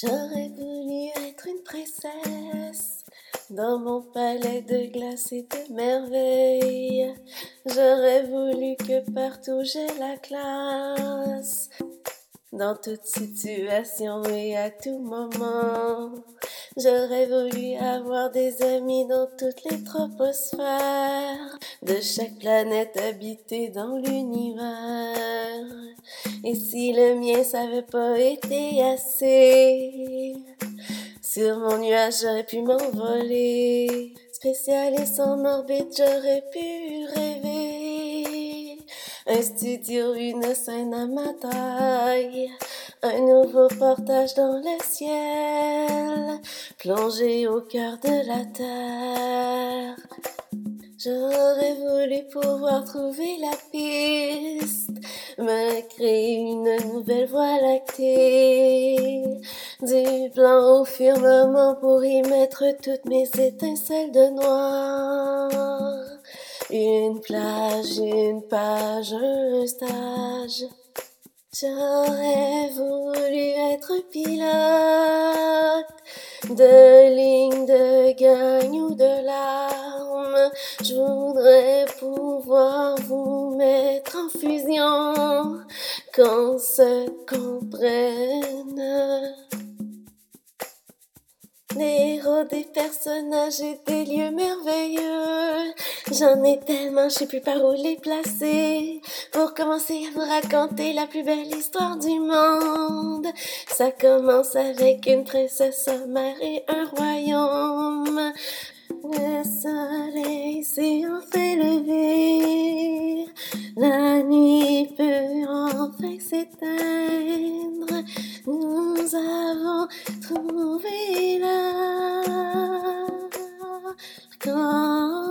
J'aurais voulu être une princesse dans mon palais de glace et de merveilles. J'aurais voulu que partout j'ai la classe, dans toute situation et à tout moment. J'aurais voulu avoir des amis dans toutes les troposphères de chaque planète habitée dans l'univers. Et si le mien s'avait pas été assez, sur mon nuage j'aurais pu m'envoler. Spécialiste en orbite, j'aurais pu rêver. Un studio, une scène à ma taille, un nouveau portage dans le ciel, plongé au cœur de la terre. J'aurais voulu pouvoir trouver la piste, me créer une nouvelle voie lactée, du blanc au firmament pour y mettre toutes mes étincelles de noir. Une plage, une page, un stage. J'aurais voulu être pilote de ligne, de gagne ou de larmes. Je voudrais pouvoir vous mettre en fusion, qu'on se comprenne. Les héros, des personnages et des lieux merveilleux. J'en ai tellement, je sais plus par où les placer. Pour commencer à vous raconter la plus belle histoire du monde. Ça commence avec une princesse, sa mère et un royaume. Le soleil s'est enfin levé. La nuit peut enfin s'éteindre. Nous avons trouvé l'arc-en-ciel.